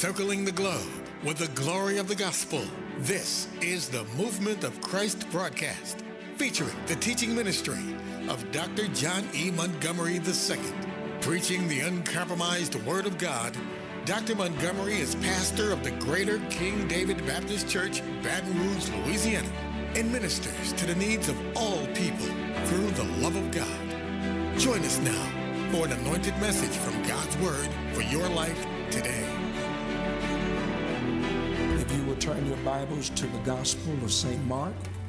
Circling the globe with the glory of the gospel. This is the Movement of Christ broadcast, featuring the teaching ministry of Dr. John E. Montgomery II. Preaching the uncompromised Word of God, Dr. Montgomery is pastor of the Greater King David Baptist Church, Baton Rouge, Louisiana, and ministers to the needs of all people through the love of God. Join us now for an anointed message from God's Word for your life today. If you will turn your Bibles to the Gospel of St. Mark.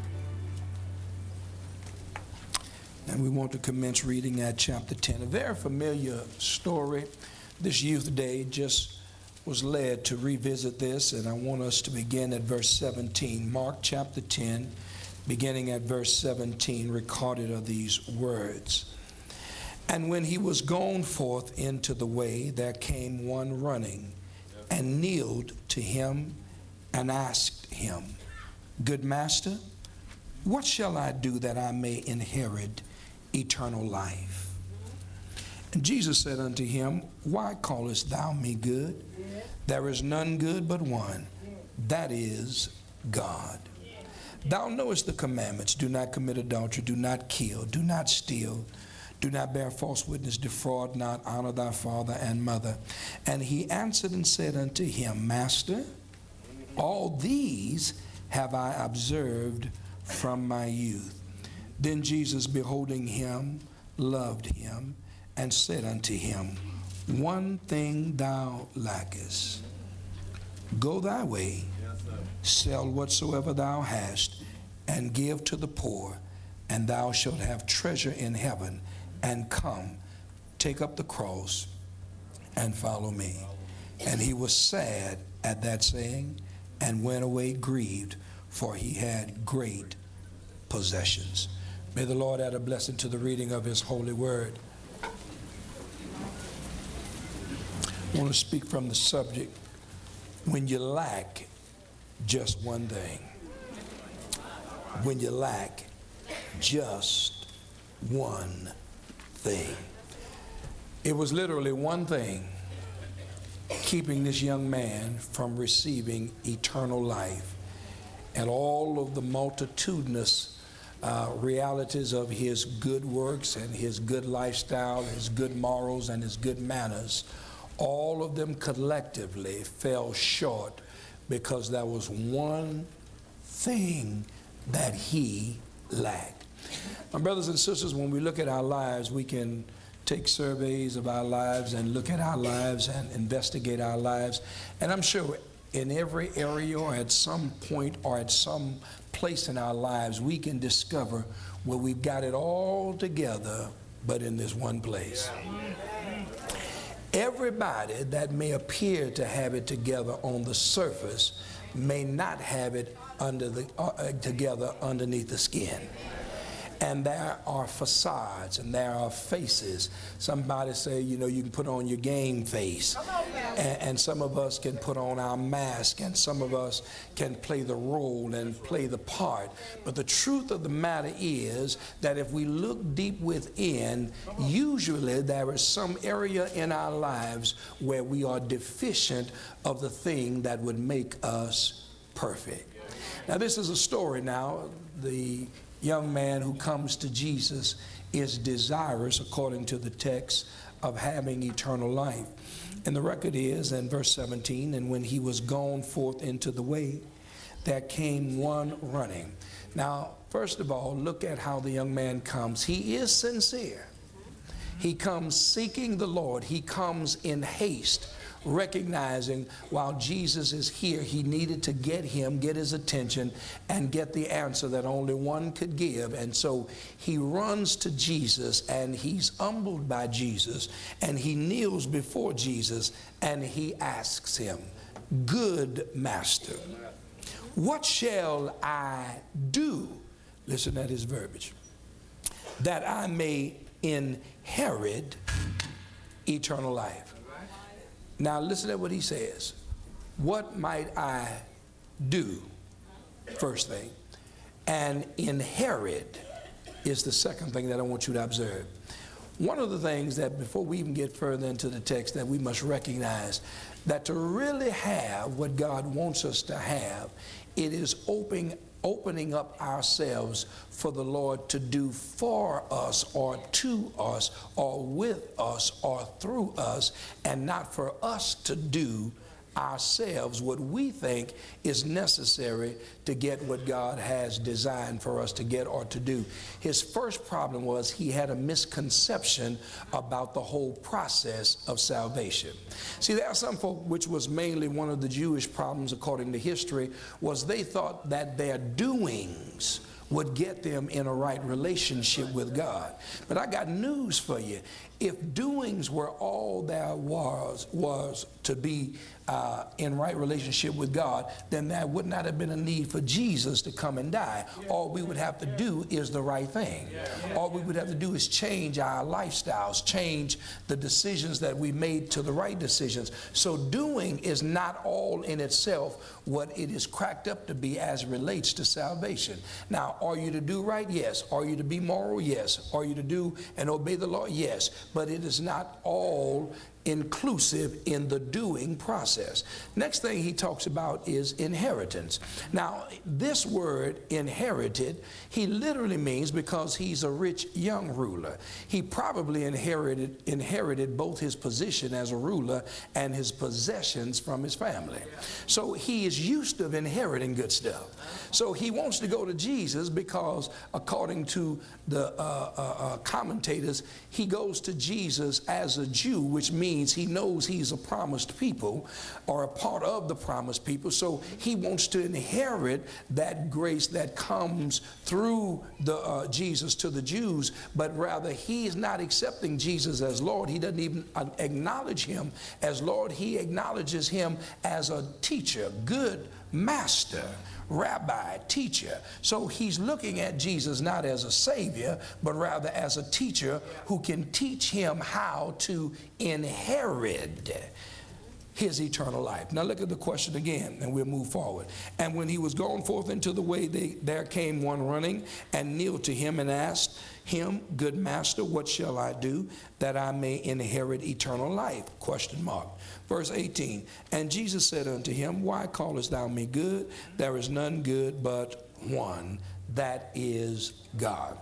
And we want to commence reading at chapter 10. A very familiar story. This youth day just was led to revisit this, and I want us to begin at verse 17. Mark chapter 10, beginning at verse 17, recorded are these words. And when he was gone forth into the way, there came one running, and kneeled to him, and asked him, Good master, what shall I do that I may inherit eternal life? And Jesus said unto him, Why callest thou me good? There is none good but one, that is God. Thou knowest the commandments: do not commit adultery, do not kill, do not steal, do not bear false witness, defraud not, honor thy father and mother. And he answered and said unto him, Master, all these have I observed from my youth. Then Jesus, beholding him, loved him, and said unto him, One thing thou lackest. Go thy way, sell whatsoever thou hast, and give to the poor, and thou shalt have treasure in heaven. And come, take up the cross, and follow me. And he was sad at that saying, and went away grieved, for he had great possessions. May the Lord add a blessing to the reading of his holy word. I want to speak from the subject, when you lack just one thing. When you lack just one thing. It was literally one thing keeping this young man from receiving eternal life, and all of the multitudinous realities of his good works and his good lifestyle, his good morals and his good manners, all of them collectively fell short because there was one thing that he lacked. My brothers and sisters, when we look at our lives, we can take surveys of our lives and look at our lives and investigate our lives. And I'm sure in every area or at some point or at some place in our lives, we can discover where we've got it all together, but in this one place. Everybody that may appear to have it together on the surface may not have it together underneath the skin. And there are facades and there are faces. Somebody say, you know, you can put on your game face. And some of us can put on our mask, and some of us can play the role and play the part. But the truth of the matter is that if we look deep within, usually there is some area in our lives where we are deficient of the thing that would make us perfect. Now, this is a story now. The young man who comes to Jesus is desirous, according to the text, of having eternal life. And the record is in verse 17, and when he was gone forth into the way, there came one running. Now, first of all, look at how the young man comes. He is sincere. He comes seeking the Lord. He comes in haste, recognizing while Jesus is here, he needed to get his attention and get the answer that only one could give. And so he runs to Jesus, and he's humbled by Jesus, and he kneels before Jesus, and he asks him, Good master, what shall I do? Listen at his verbiage. That I may inherit eternal life. Now listen to what he says. What might I do? First thing. And inherit is the second thing that I want you to observe. One of the things that, before we even get further into the text, that we must recognize that to really have what God wants us to have, it is opening up ourselves for the Lord to do for us or to us or with us or through us, and not for us to do ourselves what we think is necessary to get what God has designed for us to get or to do. His first problem was he had a misconception about the whole process of salvation. See, there are some folk, which was mainly one of the Jewish problems according to history, was they thought that their doings would get them in a right relationship with God. But I got news for you. If doings were all there was to be in right relationship with God, then there would not have been a need for Jesus to come and die. All we would have to do is the right thing. All we would have to do is change our lifestyles, change the decisions that we made to the right decisions. So doing is not all in itself what it is cracked up to be as it relates to salvation. Now, are you to do right? Yes. Are you to be moral? Yes. Are you to do and obey the law? Yes. But it is not all inclusive in the doing process. Next thing he talks about is inheritance. Now, this word inherited, he literally means, because he's a rich young ruler, he probably inherited both his position as a ruler and his possessions from his family. So he is used to inheriting good stuff. So he wants to go to Jesus because, according to the commentators, he goes to Jesus as a Jew, which means he knows he's a promised people or a part of the promised people. So he wants to inherit that grace that comes through the Jesus to the Jews, but rather he is not accepting Jesus as Lord. He doesn't even acknowledge him as Lord. He acknowledges him as a teacher, good master, rabbi, teacher. So he's looking at Jesus not as a savior, but rather as a teacher who can teach him how to inherit his eternal life. Now look at the question again, and we'll move forward. And when he was gone forth into the way, there came one running and kneeled to him and asked him, Good master, what shall I do that I may inherit eternal life? Question mark. Verse 18, and Jesus said unto him, Why callest thou me good? There is none good but one, that is God.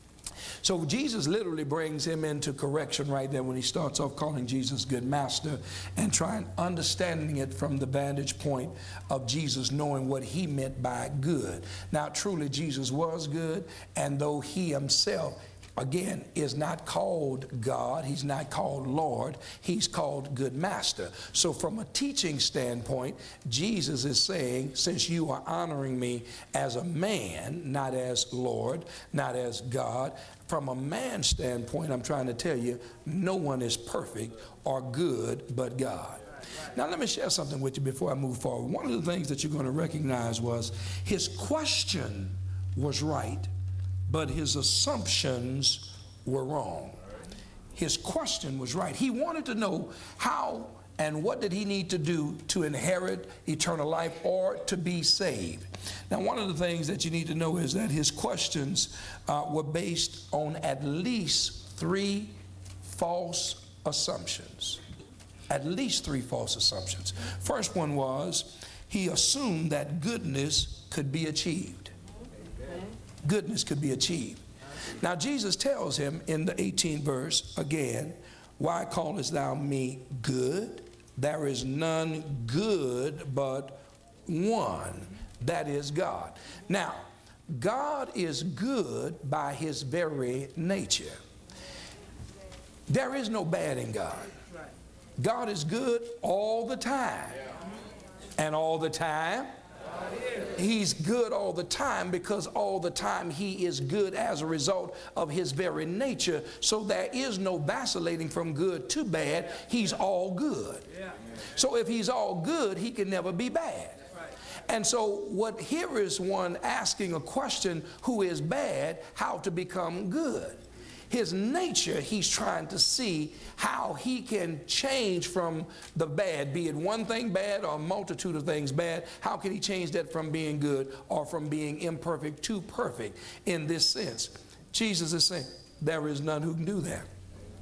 So Jesus literally brings him into correction right there when he starts off calling Jesus good master and trying understanding it from the vantage point of Jesus knowing what he meant by good. Now truly Jesus was good, and though he himself again is not called God, he's not called Lord, he's called good master. So from a teaching standpoint, Jesus is saying, since you are honoring me as a man, not as Lord, not as God, from a man's standpoint, I'm trying to tell you, no one is perfect or good but God. Now let me share something with you before I move forward. One of the things that you're going to recognize was his question was right, but his assumptions were wrong. His question was right. He wanted to know how and what did he need to do to inherit eternal life or to be saved. Now, one of the things that you need to know is that his questions were based on at least 3 false assumptions. At least 3 false assumptions. First one was he assumed that goodness could be achieved. Goodness could be achieved. Now Jesus tells him in the 18th verse again, Why callest thou me good? There is none good but one, that is God. Now, God is good by his very nature. There is no bad in God. God is good all the time. And all the time, he's good all the time, because all the time he is good as a result of his very nature. So there is no vacillating from good to bad. He's all good. So if he's all good, he can never be bad. And so here is one asking a question, who is bad, how to become good. His nature, he's trying to see how he can change from the bad, be it one thing bad or a multitude of things bad. How can he change that from being good or from being imperfect to perfect in this sense? Jesus is saying, there is none who can do that.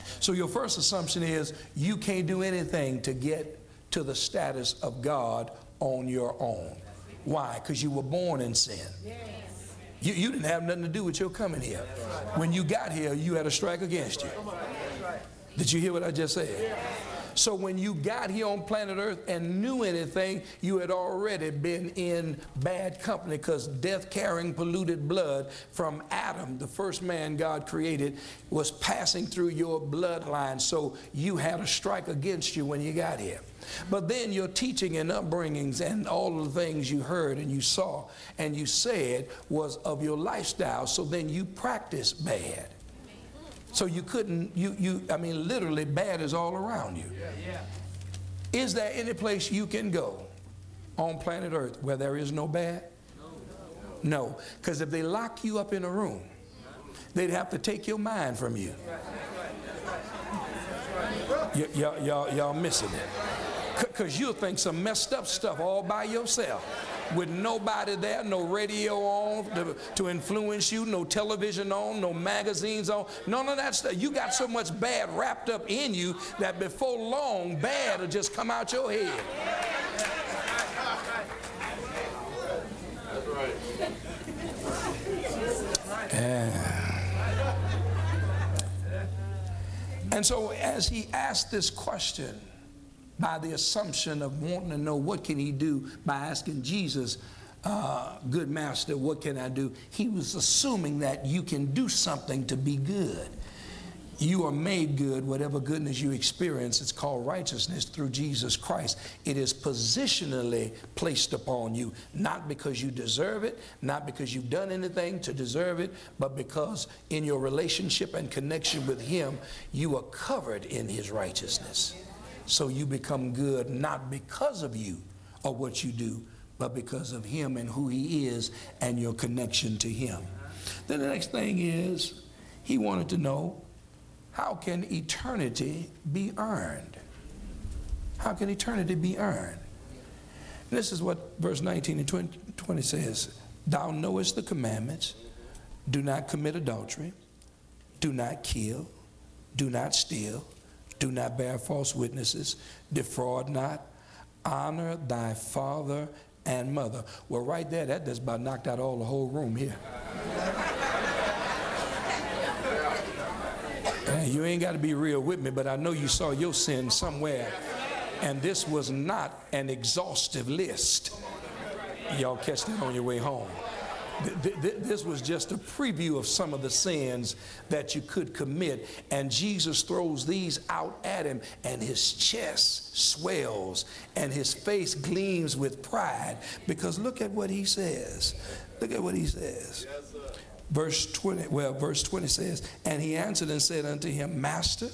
So your first assumption is you can't do anything to get to the status of God on your own. Why? Because you were born in sin. You didn't have nothing to do with your coming here. When you got here, you had a strike against you. Did you hear what I just said? So when you got here on planet Earth and knew anything, you had already been in bad company, because death-carrying polluted blood from Adam, the first man God created, was passing through your bloodline. So you had a strike against you when you got here. But then your teaching and upbringings and all of the things you heard and you saw and you said was of your lifestyle. So then you practiced bad. So you couldn't, I mean, literally bad is all around you. Is there any place you can go on planet Earth where there is no bad? No, because if they lock you up in a room, they'd have to take your mind from you. Y'all missing it. Because you'll think some messed up stuff all by yourself, with nobody there, no radio on to influence you, no television on, no magazines on, none of that stuff. You got so much bad wrapped up in you that before long, bad will just come out your head. And so as he asked this question, by the assumption of wanting to know what can he do, by asking Jesus, good master, what can I do? He was assuming that you can do something to be good. You are made good. Whatever goodness you experience, it's called righteousness through Jesus Christ. It is positionally placed upon you, not because you deserve it, not because you've done anything to deserve it, but because in your relationship and connection with him, you are covered in his righteousness. So you become good not because of you or what you do, but because of him and who he is and your connection to him. Then the next thing is, he wanted to know, how can eternity be earned? How can eternity be earned? And this is what verse 19 and 20 says. Thou knowest the commandments. Do not commit adultery. Do not kill. Do not steal. Do not bear false witnesses. Defraud not. Honor thy father and mother. Well, right there, that just about knocked out the whole room here. You ain't got to be real with me, but I know you saw your sin somewhere. And this was not an exhaustive list. Y'all catch that on your way home. This was just a preview of some of the sins that you could commit. And Jesus throws these out at him, and his chest swells and his face gleams with pride, because look at what he says. Look at what he says. Verse 20 says, and he answered and said unto him, Master,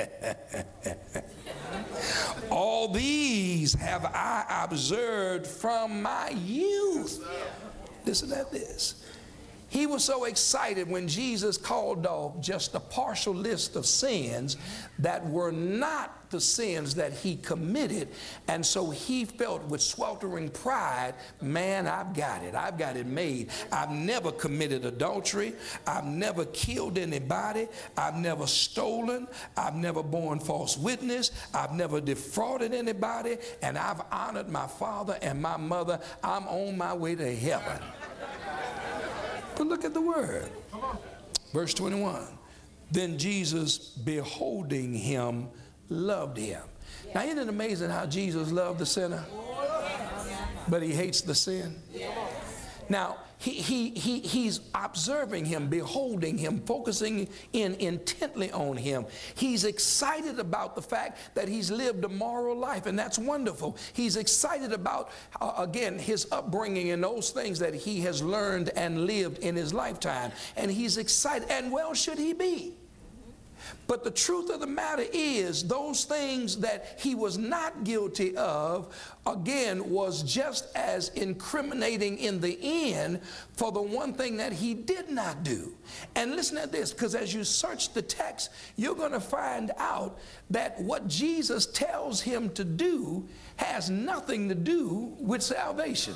all these have I observed from my youth. Listen at this. He was so excited when Jesus called off just a partial list of sins that were not the sins that he committed. And so he felt with sweltering pride, man, I've got it. I've got it made. I've never committed adultery. I've never killed anybody. I've never stolen. I've never borne false witness. I've never defrauded anybody. And I've honored my father and my mother. I'm on my way to heaven. But look at the word. Verse 21. Then Jesus, beholding him, loved him. Now, isn't it amazing how Jesus loved the sinner, but he hates the sin? Now, he's observing him, beholding him, focusing in intently on him. He's excited about the fact that he's lived a moral life, and that's wonderful. He's excited about, again, his upbringing and those things that he has learned and lived in his lifetime. And he's excited, and well should he be. But the truth of the matter is, those things that he was not guilty of, again, was just as incriminating in the end for the one thing that he did not do. And listen to this, because as you search the text, you're going to find out that what Jesus tells him to do has nothing to do with salvation.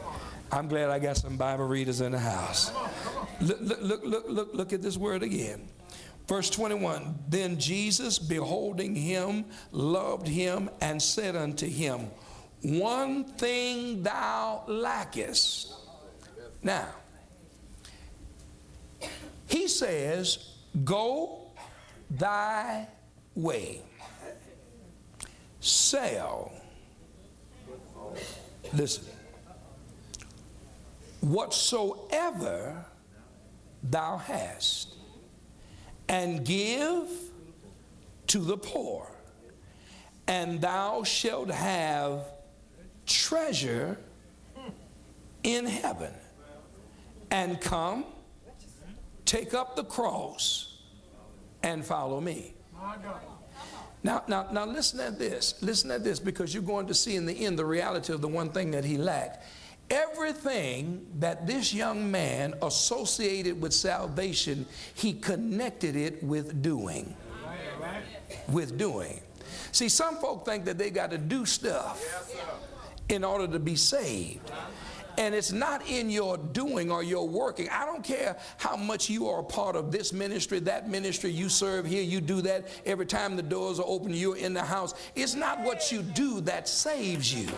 I'm glad I got some Bible readers in the house. Look at this word again. Verse 21, then Jesus, beholding him, loved him, and said unto him, one thing thou lackest. Now, he says, go thy way. Sell. Listen. Whatsoever thou hast, and give to the poor, and thou shalt have treasure in heaven. And come, take up the cross, and follow me. Now listen at this. Listen at this, because you're going to see in the end the reality of the one thing that he lacked. Everything that this young man associated with salvation, he connected it with doing. With doing. See, some folk think that they got to do stuff in order to be saved. And it's not in your doing or your working. I don't care how much you are a part of this ministry, that ministry, you serve here, you do that. Every time the doors are open, you're in the house. It's not what you do that saves you.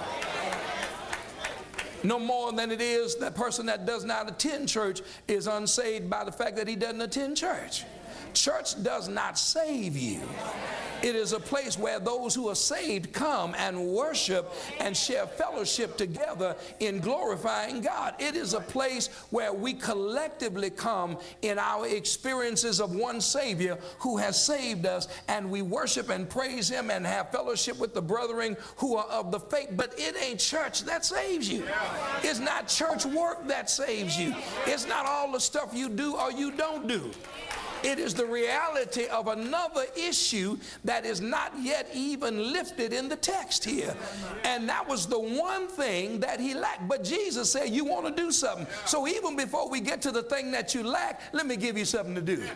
No more than it is that person that does not attend church is unsaved by the fact that he doesn't attend church. Church does not save you. It is a place where those who are saved come and worship and share fellowship together in glorifying God. It is a place where we collectively come in our experiences of one Savior who has saved us, and we worship and praise him and have fellowship with the brethren who are of the faith. But it ain't church that saves you. It's not church work that saves you. It's not all the stuff you do or you don't do. It is the reality of another issue that is not yet even lifted in the text here. And that was the one thing that he lacked. But Jesus said, you want to do something. So even before we get to the thing that you lack, let me give you something to do.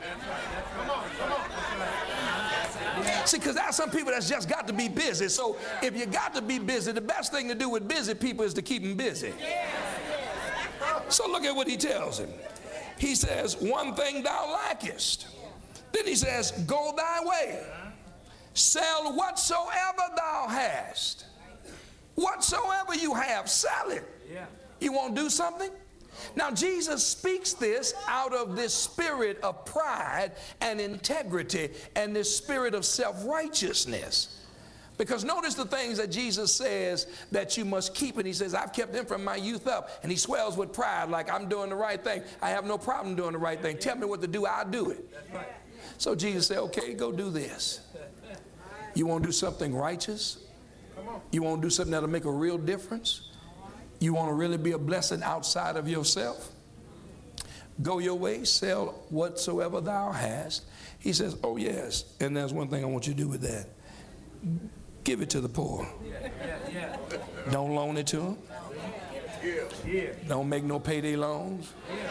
See, because there are some people that's just got to be busy. So if you got to be busy, the best thing to do with busy people is to keep them busy. So look at what he tells him. He says, one thing thou lackest. Then he says, go thy way. Sell whatsoever thou hast. Whatsoever you have, sell it. You want to do something? Now, Jesus speaks this out of this spirit of pride and integrity and this spirit of self-righteousness. Because notice the things that Jesus says that you must keep. And he says, I've kept them from my youth up. And he swells with pride like I'm doing the right thing. I have no problem doing the right thing. Tell me what to do, I'll do it. So Jesus said, okay, go do this. You want to do something righteous? You want to do something that'll make a real difference? You want to really be a blessing outside of yourself? Go your way, sell whatsoever thou hast. He says, oh yes, and there's one thing I want you to do with that. Give it to the poor. Don't loan it to them. Don't make no payday loans.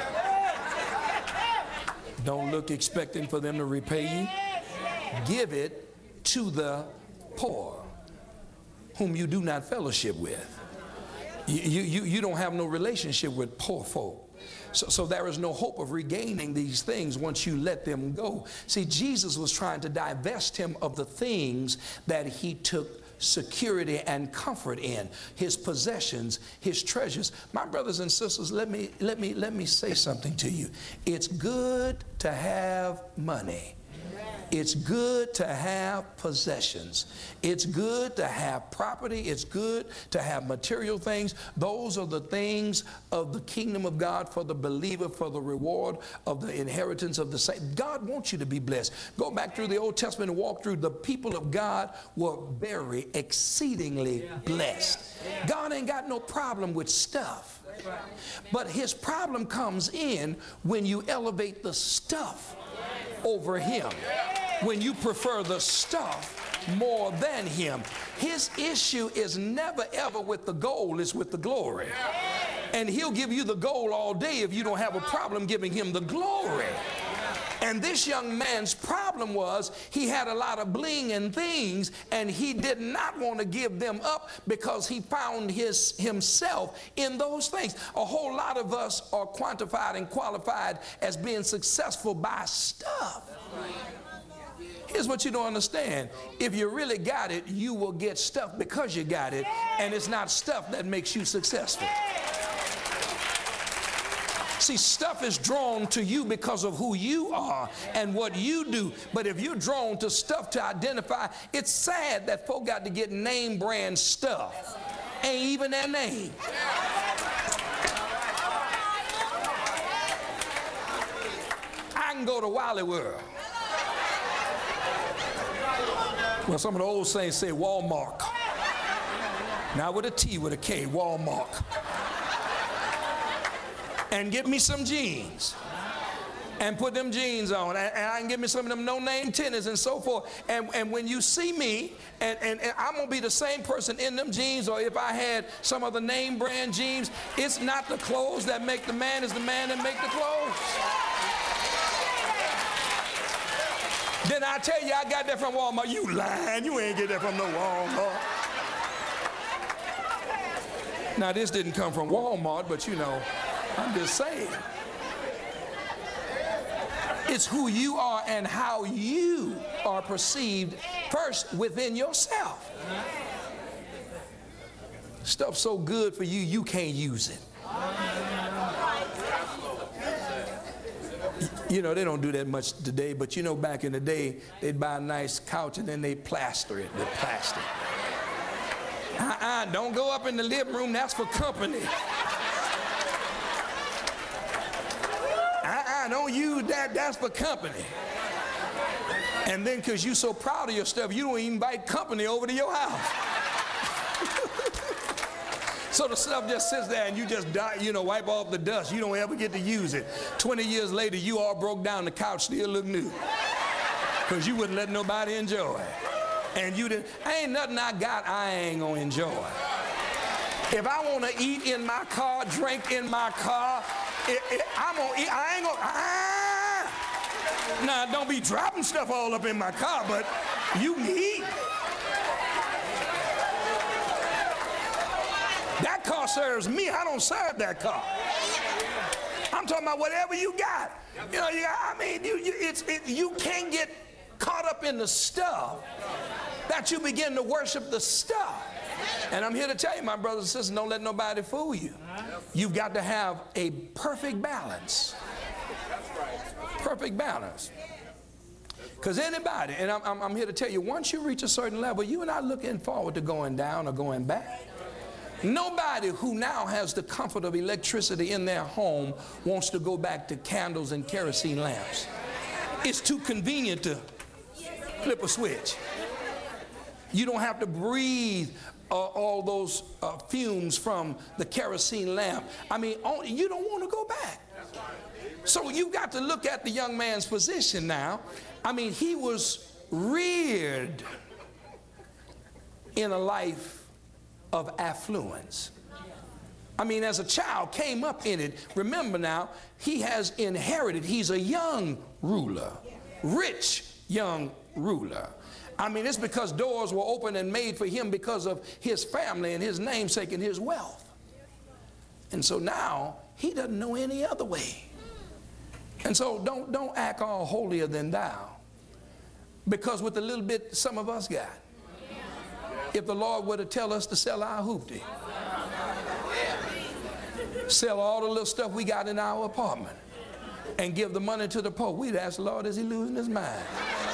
Don't look expecting for them to repay you. Give it to the poor, whom you do not fellowship with. You don't have no relationship with poor folk. So there is no hope of regaining these things once you let them go. See, Jesus was trying to divest him of the things that he took security and comfort in, his possessions, his treasures. My brothers and sisters, let me say something to you. It's good to have money. It's good to have possessions. It's good to have property. It's good to have material things. Those are the things of the kingdom of God for the believer, for the reward of the inheritance of the saint. God wants you to be blessed. Go back through the Old Testament and walk through. The people of God were very exceedingly blessed. God ain't got no problem with stuff. But his problem comes in when you elevate the stuff over him. When you prefer the stuff more than him. His issue is never ever with the goal, it's with the glory. And he'll give you the goal all day if you don't have a problem giving him the glory. And this young man's problem was he had a lot of bling and things, and he did not want to give them up because he found himself in those things. A whole lot of us are quantified and qualified as being successful by stuff. Here's what you don't understand. If you really got it, you will get stuff because you got it, and it's not stuff that makes you successful. See, stuff is drawn to you because of who you are and what you do. But if you're drawn to stuff to identify, it's sad that folk got to get name brand stuff. Ain't even their name. I can go to Wally World. Well, some of the old saints say Walmart. Not with a T, with a K, Walmart. And get me some jeans and put them jeans on, and I can get me some of them no-name tennis and so forth. And when you see me, and I'm gonna be the same person in them jeans, or if I had some of the name brand jeans, it's not the clothes that make the man, it's the man that make the clothes. Then I tell you I got that from Walmart. You lying, you ain't get that from no Walmart. Now this didn't come from Walmart, but you know, I'm just saying. It's who you are and how you are perceived first within yourself. Stuff so good for you, you can't use it. You know, they don't do that much today, but you know, back in the day, they'd buy a nice couch and then they plaster it with plastic. Don't go up in the living room, that's for company. Don't use that, that's for company. And then because you're so proud of your stuff, you don't even invite company over to your house. So the stuff just sits there and you just wipe off the dust. You don't ever get to use it. 20 years later, you all broke down, the couch still look new. Because you wouldn't let nobody enjoy it. And you didn't, ain't nothing I got I ain't gonna enjoy. If I want to eat in my car, drink in my car, I'm gonna eat, I ain't gonna, Now, don't be dropping stuff all up in my car, but you can eat. That car serves me, I don't serve that car. I'm talking about whatever you got. You know, you can't get caught up in the stuff that you begin to worship the stuff. And I'm here to tell you, my brothers and sisters, don't let nobody fool you. You've got to have a perfect balance. Perfect balance. Because anybody, and I'm here to tell you, once you reach a certain level, you are not looking forward to going down or going back. Nobody who now has the comfort of electricity in their home wants to go back to candles and kerosene lamps. It's too convenient to flip a switch. You don't have to breathe all those fumes from the kerosene lamp. I mean, you don't want to go back. So you've got to look at the young man's position now. I mean, he was reared in a life of affluence. I mean, as a child, came up in it. Remember now, he has inherited, he's a young ruler, rich young ruler. I mean, it's because doors were open and made for him because of his family and his namesake and his wealth. And so now, he doesn't know any other way. And so don't act all holier than thou. Because with the little bit some of us got, if the Lord were to tell us to sell our hoopty, sell all the little stuff we got in our apartment, and give the money to the poor, we'd ask the Lord, is he losing his mind?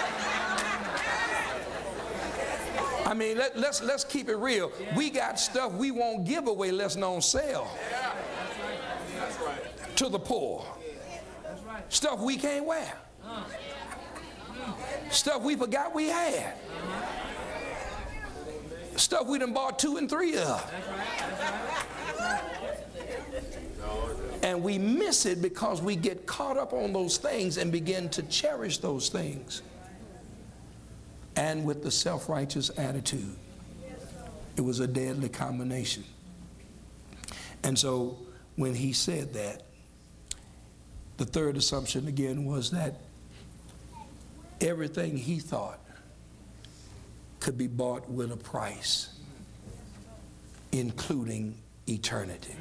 I mean, let's keep it real. We got stuff we won't give away, let's not sell to the poor. Stuff we can't wear. Stuff we forgot we had. Stuff we done bought 2 and 3 of. And we miss it because we get caught up on those things and begin to cherish those things. And with the self-righteous attitude, it was a deadly combination. And so when he said that, the third assumption again was that Everything he thought could be bought with a price, including eternity.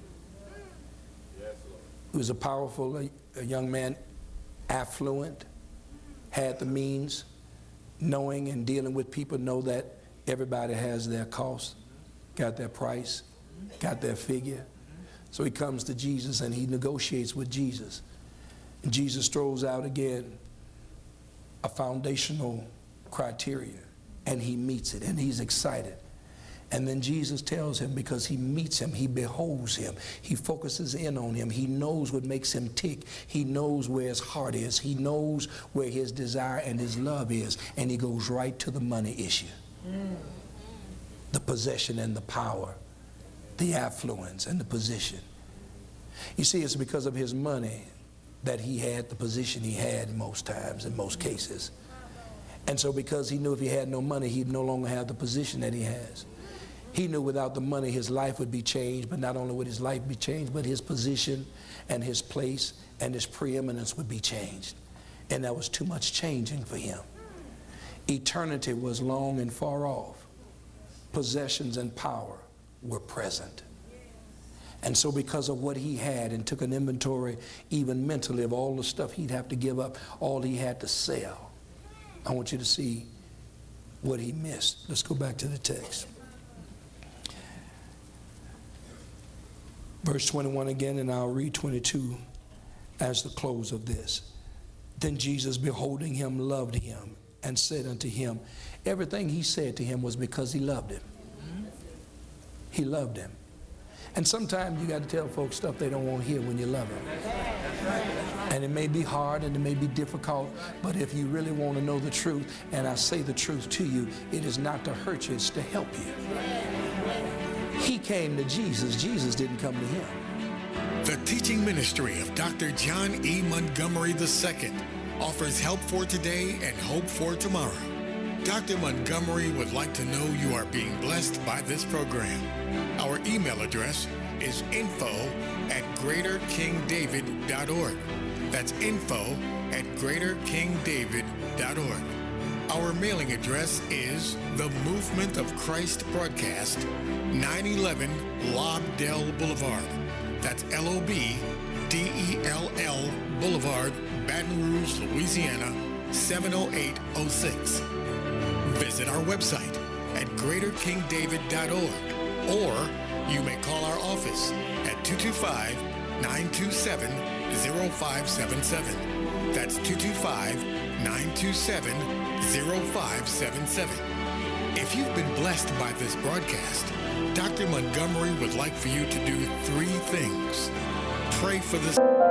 He was a powerful a young man, affluent, had the means, knowing and dealing with people, know that everybody has their cost, got their price, got their figure. So he comes to Jesus and he negotiates with Jesus. And Jesus throws out again a foundational criteria, and he meets it, and he's excited. And then Jesus tells him, because he meets him, he beholds him, he focuses in on him, he knows what makes him tick, he knows where his heart is, he knows where his desire and his love is, and he goes right to the money issue. The possession and the power, the affluence and the position. You see, it's because of his money that he had the position he had most times, in most cases. And so because he knew if he had no money, he'd no longer have the position that he has. He knew without the money his life would be changed, but not only would his life be changed, but his position and his place and his preeminence would be changed. And that was too much changing for him. Eternity was long and far off. Possessions and power were present. And so because of what he had, and took an inventory even mentally of all the stuff he'd have to give up, all he had to sell, I want you to see what he missed. Let's go back to the text. Verse 21 again, and I'll read 22 as the close of this. Then Jesus, beholding him, loved him, and said unto him, everything he said to him was because he loved him. He loved him. And sometimes you got to tell folks stuff they don't want to hear when you love them. And it may be hard and it may be difficult, but if you really want to know the truth, and I say the truth to you, it is not to hurt you, it's to help you. He came to Jesus. Jesus didn't come to him. The teaching ministry of Dr. John E. Montgomery II offers help for today and hope for tomorrow. Dr. Montgomery would like to know you are being blessed by this program. Our email address is info@greaterkingdavid.org. That's info@greaterkingdavid.org. Our mailing address is The Movement of Christ Broadcast, 911 Lobdell Boulevard. That's Lobdell Boulevard, Baton Rouge, Louisiana, 70806. Visit our website at greaterkingdavid.org, or you may call our office at 225-927-0577. That's 225-927-0577. If you've been blessed by this broadcast, Dr. Montgomery would like for you to do 3 things. Pray for this.